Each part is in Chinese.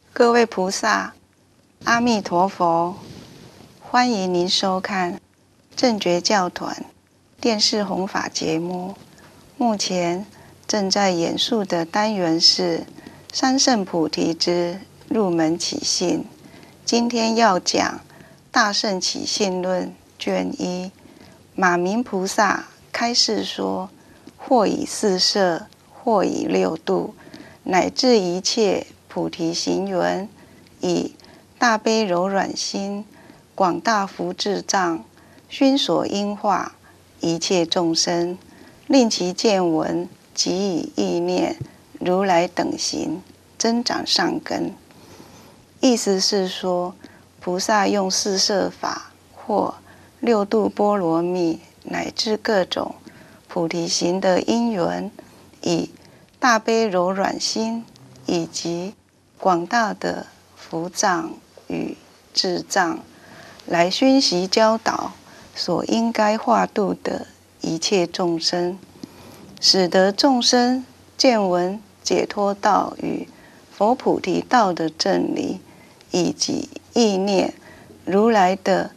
各位菩萨，阿弥陀佛！欢迎您收看正觉教团电视弘法节目。目前正在演述的单元是三圣菩提之入门起信。今天要讲《大圣起信论》卷1，马明菩萨开示说：或以四摄，或以六度，乃至一切菩提行缘，以大悲柔软心，广大福智障，熏所因化一切众生，令其见闻即以意念如来等行，增长善根。意思是说，菩萨用四摄法或六度波罗蜜，乃至各种菩提行的因缘，以大悲柔软心以及广大的福障与智障，来熏习教导所应该化度的一切众生，使得众生见闻解脱道与佛菩提道的正理，以及意念如来的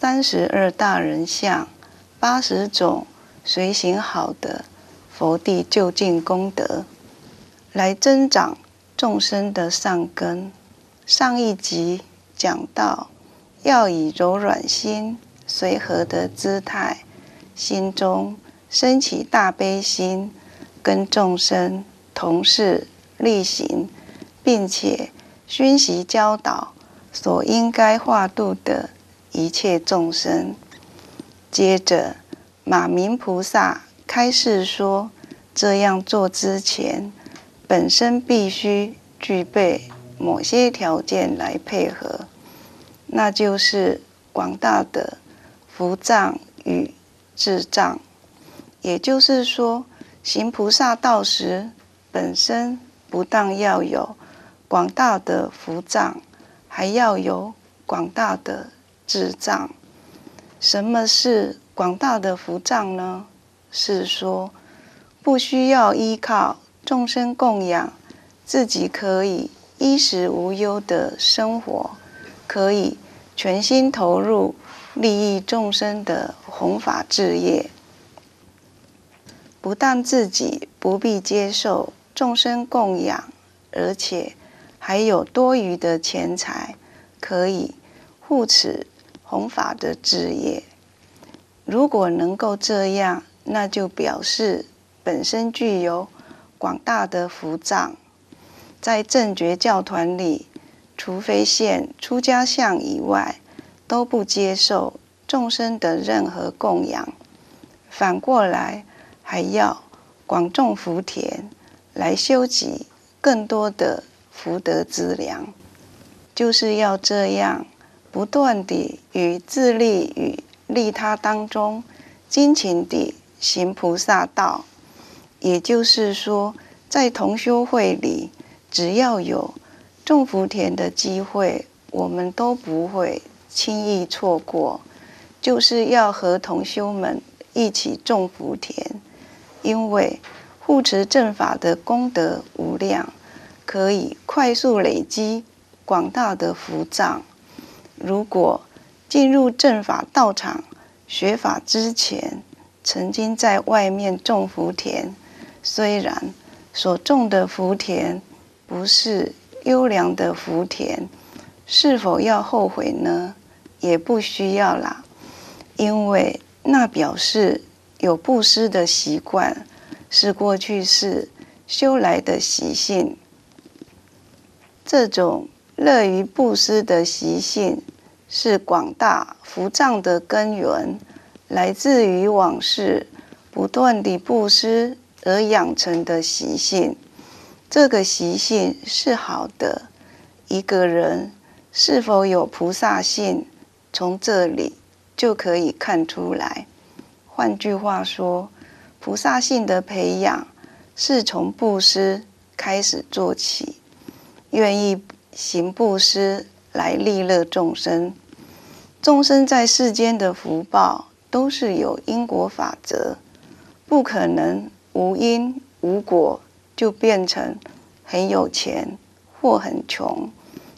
32大人相、80种随行好的佛地究竟功德，来增长众生的善根。上一集讲到，要以柔软心、随和的姿态，心中升起大悲心，跟众生同事力行，并且熏习教导所应该化度的一切众生。接着，马明菩萨开示说，这样做之前，本身必须具备某些条件来配合，那就是广大的福障与智障。也就是说，行菩萨道时，本身不但要有广大的福障，还要有广大的智障。什么是广大的福障呢？是说，不需要依靠众生供养，自己可以衣食无忧的生活，可以全心投入利益众生的弘法事业。不但自己不必接受众生供养，而且还有多余的钱财，可以护持弘法的事业。如果能够这样，那就表示本身具有广大的福障。在正觉教团里，除非现出家相以外，都不接受众生的任何供养。反过来，还要广种福田，来修集更多的福德资粮。就是要这样，不断地与自利与利他当中，精勤地行菩萨道。也就是说，在同修会里，只要有种福田的机会，我们都不会轻易错过。就是要和同修们一起种福田，因为护持正法的功德无量，可以快速累积广大的福障。如果进入正法道场学法之前，曾经在外面种福田，虽然所种的福田不是优良的福田，是否要后悔呢？也不需要啦，因为那表示有布施的习惯，是过去世修来的习性。这种乐于布施的习性，是广大福障的根源，来自于往世不断地布施而养成的习性。这个习性是好的。一个人是否有菩萨性，从这里就可以看出来。换句话说，菩萨性的培养是从布施开始做起，愿意行布施来利乐众生。众生在世间的福报都是有因果法则，不可能无因无果就变成很有钱或很穷。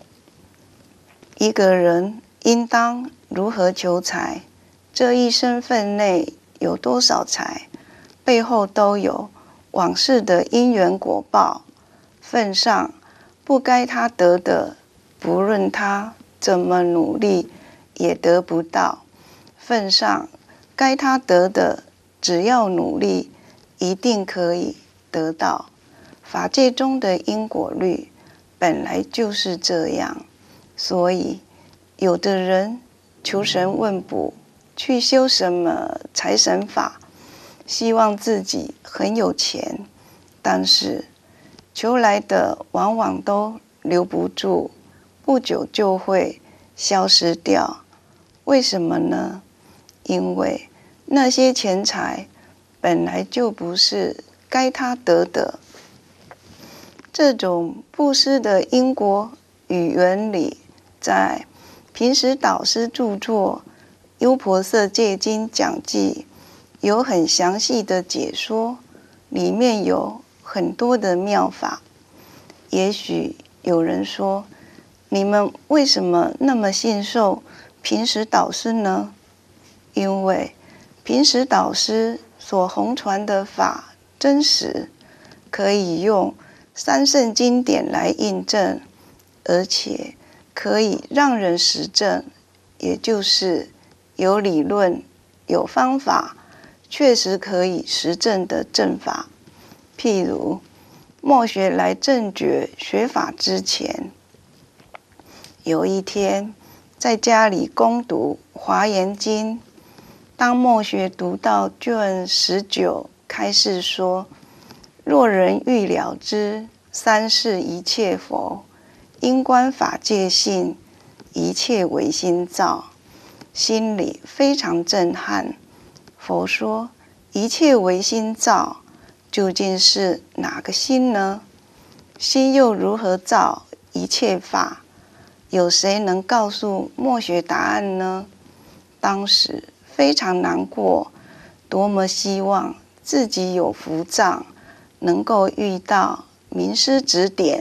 一个人应当如何求财，这一生份内有多少财，背后都有往事的因缘果报，份上不该他得的，不论他怎么努力也得不到；份上该他得的，只要努力一定可以得到。法界中的因果律本来就是这样，所以有的人求神问卜，去修什么财神法，希望自己很有钱，但是求来的往往都留不住，不久就会消失掉。为什么呢？因为那些钱财本来就不是该他得的。这种布施的因果与原理，在平时导师著作《优婆塞戒经讲记》有很详细的解说，里面有很多的妙法。也许有人说，你们为什么那么信受平时导师呢？因为平时导师所弘传的法真实，可以用三圣经典来印证，而且可以让人实证，也就是有理论、有方法，确实可以实证的正法。譬如末学来正觉学法之前，有一天在家里攻读《华严经》，当末学读到卷19开示说：若人欲了知三世一切佛，因观法界性，一切唯心造，心里非常震撼。佛说：一切唯心造，究竟是哪个心呢？心又如何造一切法？有谁能告诉末学答案呢？当时非常难过，多么希望自己有福障，能够遇到名师指点。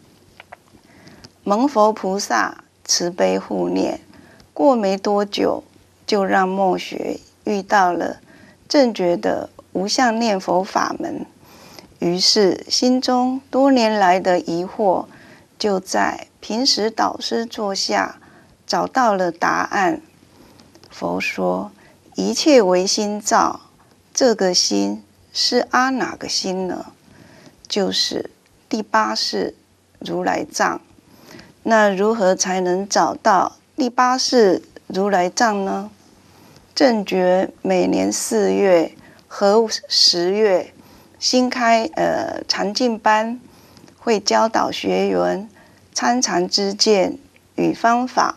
蒙佛菩萨慈悲护念，过没多久，就让末学遇到了正觉的无相念佛法门。于是心中多年来的疑惑，就在平时导师座下找到了答案。佛说：一切唯心造，这个心是阿哪个心呢？就是第8世如来藏。那如何才能找到第8世如来藏呢？正觉每年4月和10月新开禅净班，会教导学员参禅知见与方法。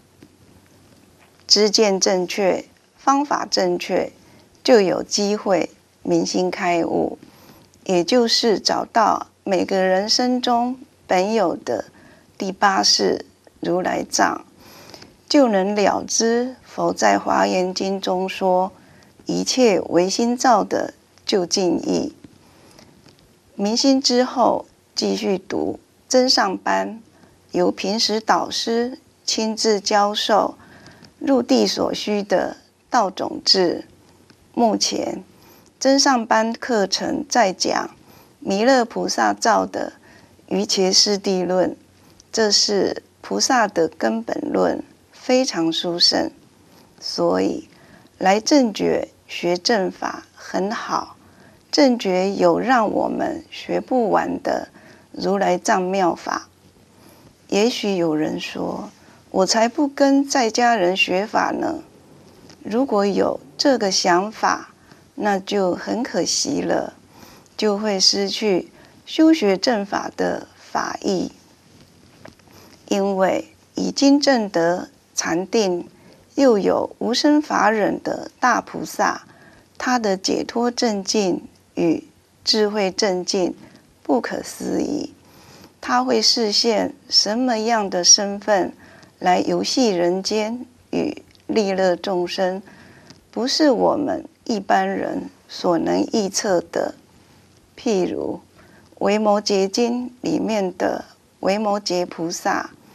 知见正确，方法正确，就有机会明心开悟，也就是找到每个人生中本有的第8世如来藏，就能了知佛在《华严经》中说一切唯心造的究竟义。明心之后，继续读增上班，由平时导师亲自教授入地所需的道种智。目前增上班课程在讲弥勒菩萨造的瑜伽师地论，这是菩萨的根本论，非常殊胜，所以来正觉学正法很好。正觉有让我们学不完的如来藏妙法。也许有人说，我才不跟在家人学法呢。如果有这个想法，那就很可惜了，就会失去修学正法的法义。因为已经证得禅定，又有无生法忍的大菩萨，他的解脱正境与智慧正境不可思议。他会示现什么样的身份来游戏人间与利乐众生，不是我们一般人所能臆测的。譬如《维摩诘经》里面的维摩诘菩萨，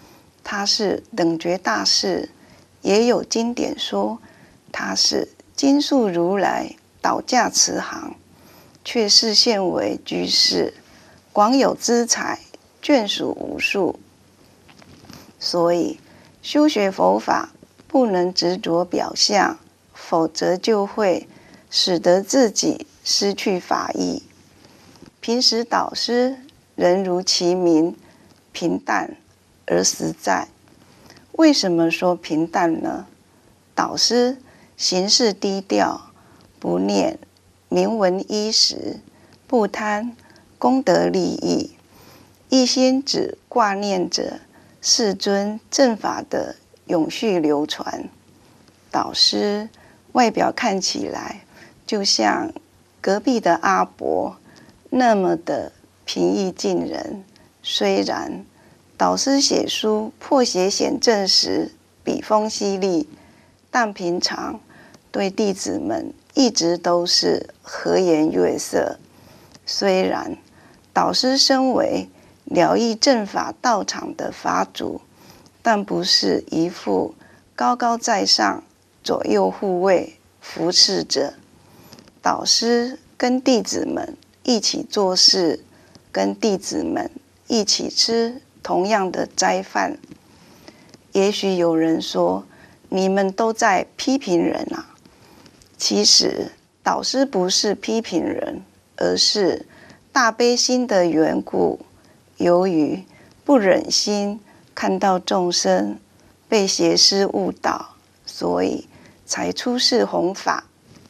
他是等觉大士，也有经典说他是金树如来倒驾慈航，却视现为居士，广有资财，眷属无数。所以修学佛法不能执着表象，否则就会使得自己失去法义。平时导师人如其名，平淡而实在。为什么说平淡呢？导师行事低调，不念名闻衣食，不贪功德利益，一心只挂念着世尊正法的永续流传。导师外表看起来就像隔壁的阿伯，那么的平易近人。虽然导师写书破邪显正时笔锋犀利，但平常对弟子们一直都是和颜悦色。虽然导师身为了义正法道场的法主，但不是一副高高在上、左右护卫、扶持着。导师跟弟子们一起做事，跟弟子们一起吃同样的斋饭。也许有人说，你们都在批评人啊。其实导师不是批评人，而是大悲心的缘故。由于不忍心看到众生被邪师误导，所以才出世弘法。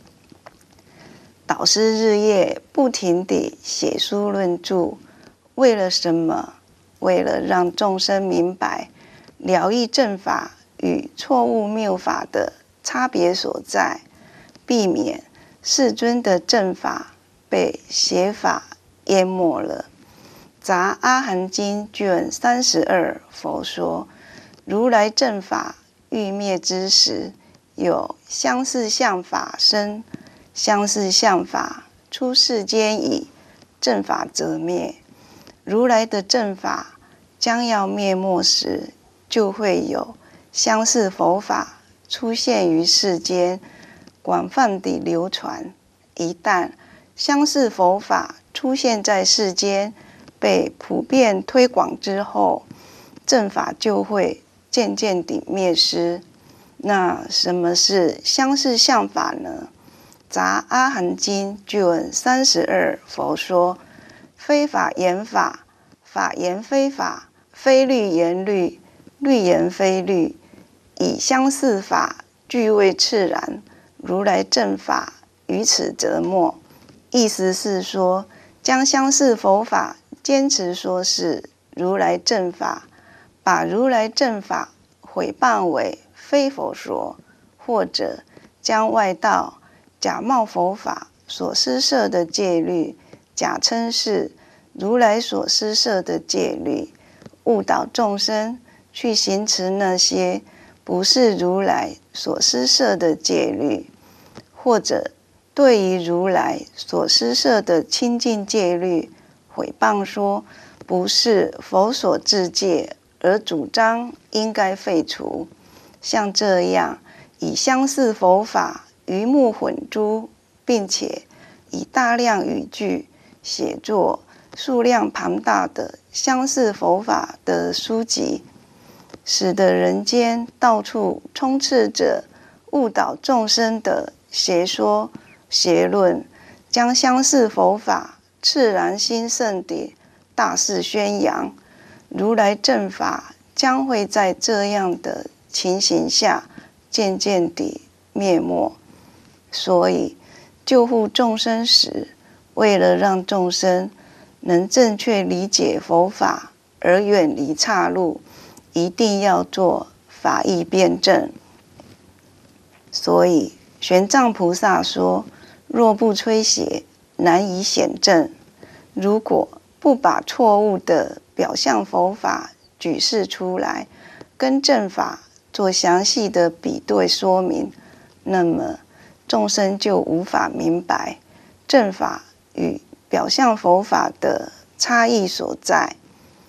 导师日夜不停地写书论著，为了什么？为了让众生明白了义正法与错误谬法的差别所在，避免世尊的正法被邪法淹没了。杂阿含经卷32，佛说，如来正法欲灭之时，有相似相法生，相似相法出世间矣，正法则灭。如来的正法将要灭没时，就会有相似佛法出现于世间，广泛地流传。一旦相似佛法出现在世间，被普遍推广之后，正法就会渐渐地灭失。那什么是相似相法呢？杂阿含经卷32，佛说，非法言法，法言非法，非律言律，律言非律，以相似法俱未炽然，如来正法于此则没。意思是说，将相似佛法坚持说是如来正法，把如来正法毁谤为非佛说，或者将外道假冒佛法所施设的戒律，假称是如来所施设的戒律，误导众生去行持那些不是如来所施设的戒律，或者对于如来所施设的清净戒律毁谤说不是佛所制戒，而主张应该废除。像这样以相似佛法鱼目混珠，并且以大量语句写作数量庞大的相似佛法的书籍，使得人间到处充斥着误导众生的邪说邪论，将相似佛法炽然兴盛地大肆宣扬。如来正法将会在这样的情形下渐渐地灭没。所以救护众生时，为了让众生能正确理解佛法而远离岔路，一定要做法义辩证。所以玄奘菩萨说，若不吹邪，难以显正。如果不把错误的表象佛法举示出来，跟正法做详细的比对说明，那么众生就无法明白正法与表象佛法的差异所在。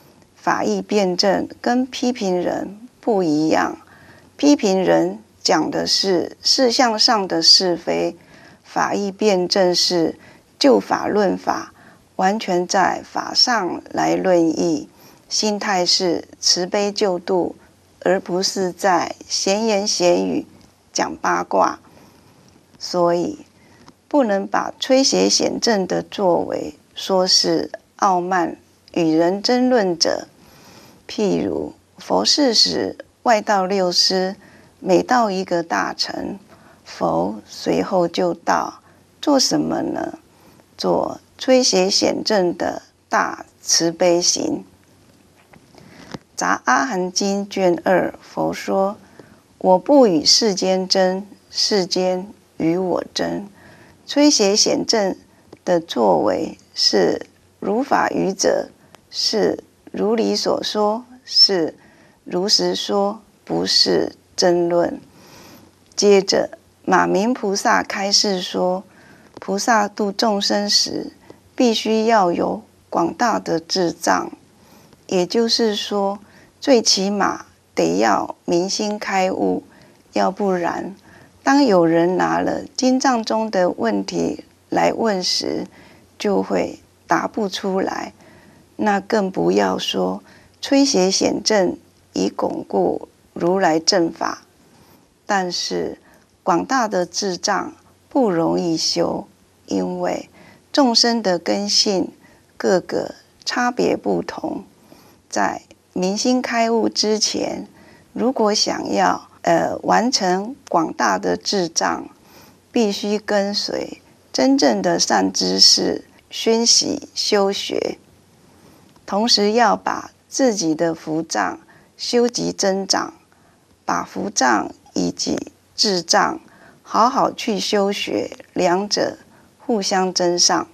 法义辩证跟批评人不一样，批评人讲的是事项上的是非，法义辩证是就法论法，完全在法上来论议，心态是慈悲救度，而不是在闲言闲语讲八卦。所以不能把吹邪显正的作为说是傲慢与人争论者。譬如佛世时外道六师每到一个大臣，佛随后就到，做什么呢？做吹邪显正的大慈悲行。杂阿含经卷2，佛说：我不与世间争，世间与我争。吹邪显正的作为是如法语者，是如理所说，是如实说，不是争论。接着马明菩萨开示说，菩萨度众生时必须要有广大的智障，也就是说最起码得要明心开悟，要不然当有人拿了经藏中的问题来问时，就会答不出来，那更不要说吹邪显正以巩固如来正法。但是广大的智障不容易修，因为众生的根性各个差别不同，在明心开悟之前，如果想要完成广大的智障，必须跟随真正的善知识熏习修学，同时要把自己的福障修集增长，把福障以及智障好好去修学，两者互相增上，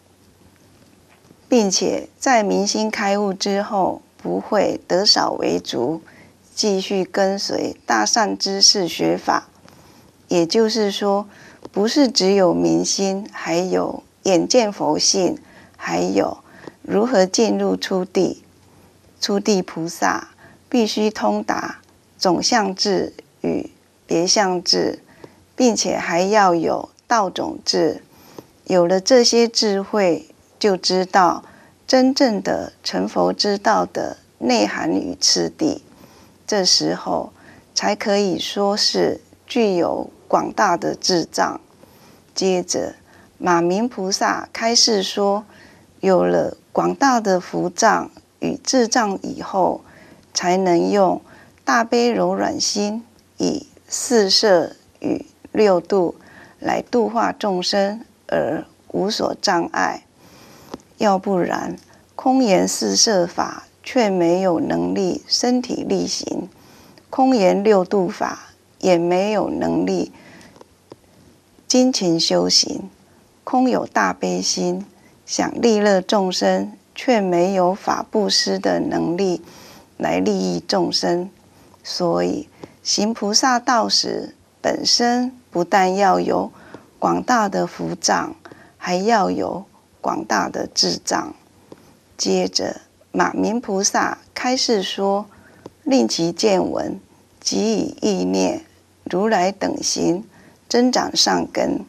并且在明心开悟之后，不会得少为足，继续跟随大善知识学法。也就是说，不是只有明心，还有眼见佛性，还有如何进入初地。初地菩萨必须通达总相智与别相智，并且还要有道种智。有了这些智慧，就知道真正的成佛之道的内涵与次第，这时候才可以说是具有广大的智障。接着马明菩萨开示说，有了广大的福障与智障以后，才能用大悲柔软心，以四摄与六度来度化众生，而无所障碍。要不然空言四摄法却没有能力身体力行，空言六度法也没有能力精勤修行，空有大悲心，想利乐众生，却没有法布施的能力来利益众生。所以行菩萨道时，本身不但要有广大的福障，还要有广大的智障。接着马明菩萨开示说，令其见闻，即以意念如来等行增长善根。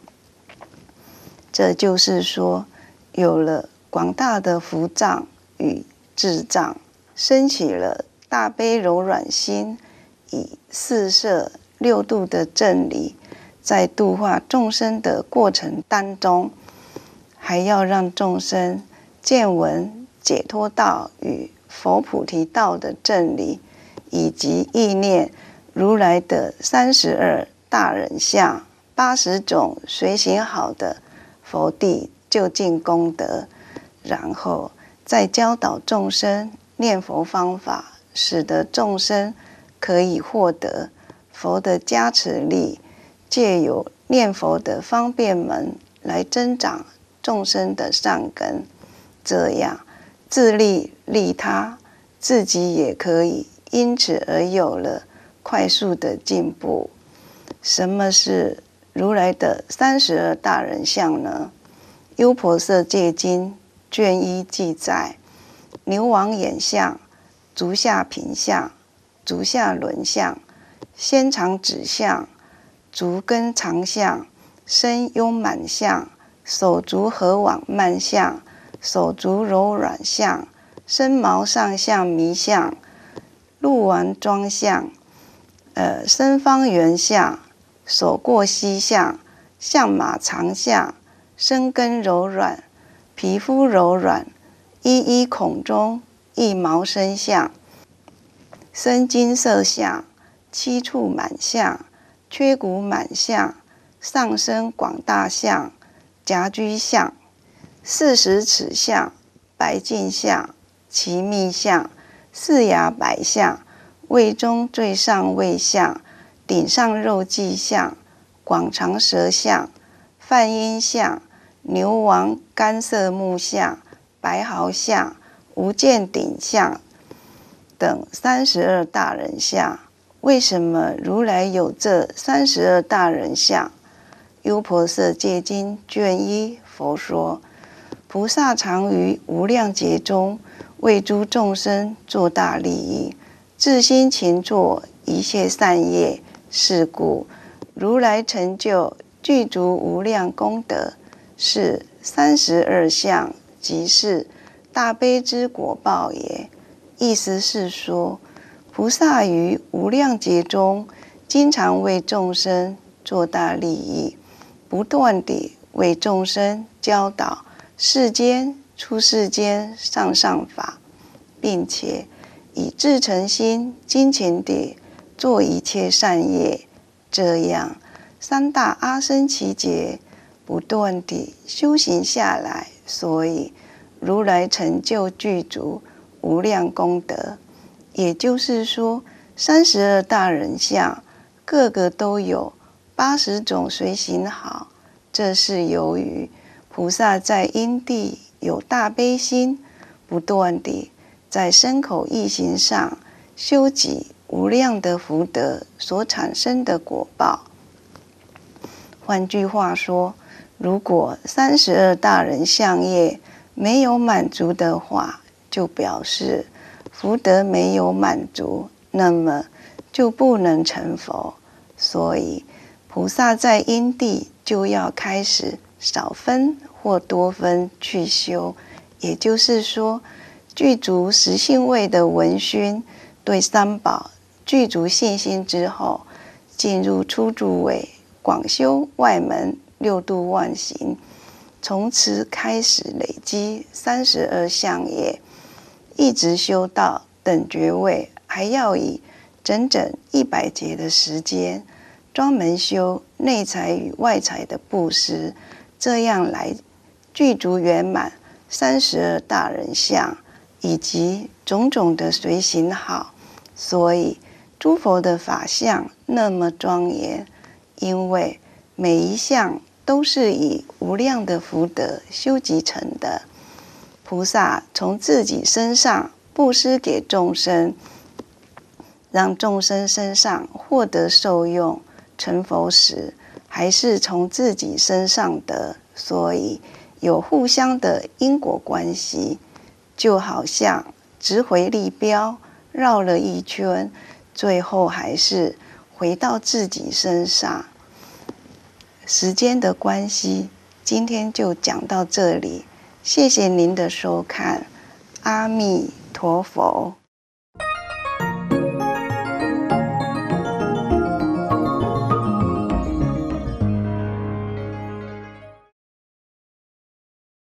这就是说，有了广大的福障与智障，升起了大悲柔软心，以四摄六度的正理，在度化众生的过程当中，还要让众生见闻解脱道与佛菩提道的正理，以及意念如来的32大人相、80种随行好的佛地究竟功德，然后再教导众生念佛方法，使得众生可以获得佛的加持力，借由念佛的方便门来增长众生的善根，这样自利利他，自己也可以因此而有了快速的进步。什么是如来的32大人相呢？优婆塞戒经卷1记载， 牛王眼相、足下平相、足下轮相、纤长指相、足跟长相、身慵满相、手足合网慢相、手足柔软相、身毛上相迷相、鹿丸庄相、身方圆相、手过膝相、相马长相、身根柔软、皮肤柔软、一一孔中、一毛生相、身金色相、七处满相、缺骨满相、上身广大相、夹居相、40尺相、白净相、奇密相、四牙白相、胃中最上位相、顶上肉际相、广长舌相、泛阴相、牛王干涩目相、白毫相、无见顶相等32大人相。为什么如来有这32大人相？优婆塞戒经卷1佛说，菩萨常于无量劫中为诸众生作大利益，至心勤做一切善业，是故如来成就具足无量功德，是32相，即是大悲之果报也。意思是说，菩萨于无量劫中经常为众生做大利益，不断地为众生教导世间、出世间上上法，并且以至诚心精勤地做一切善业，这样三大阿僧祇劫不断地修行下来，所以如来成就具足无量功德。也就是说，32大人相个个都有80种随行好，这是由于菩萨在因地有大悲心，不断地在身口意行上修集无量的福德所产生的果报。换句话说，如果32大人相业没有满足的话，就表示福德没有满足，那么就不能成佛。所以菩萨在因地就要开始少分或多分去修，也就是说，具足实性位的闻熏，对三宝具足信心之后，进入初住位，广修外门六度万行，从此开始累积32相业，一直修到等觉位，还要以整整100劫的时间，专门修内财与外财的布施，这样来具足圆满32大人相，以及种种的随行好。所以诸佛的法相那么庄严，因为每一相都是以无量的福德修集成的。菩萨从自己身上布施给众生，让众生身上获得受用，成佛时还是从自己身上得，所以有互相的因果关系，就好像直回力镖绕了一圈，最后还是回到自己身上。时间的关系，今天就讲到这里，谢谢您的收看，阿弥陀佛。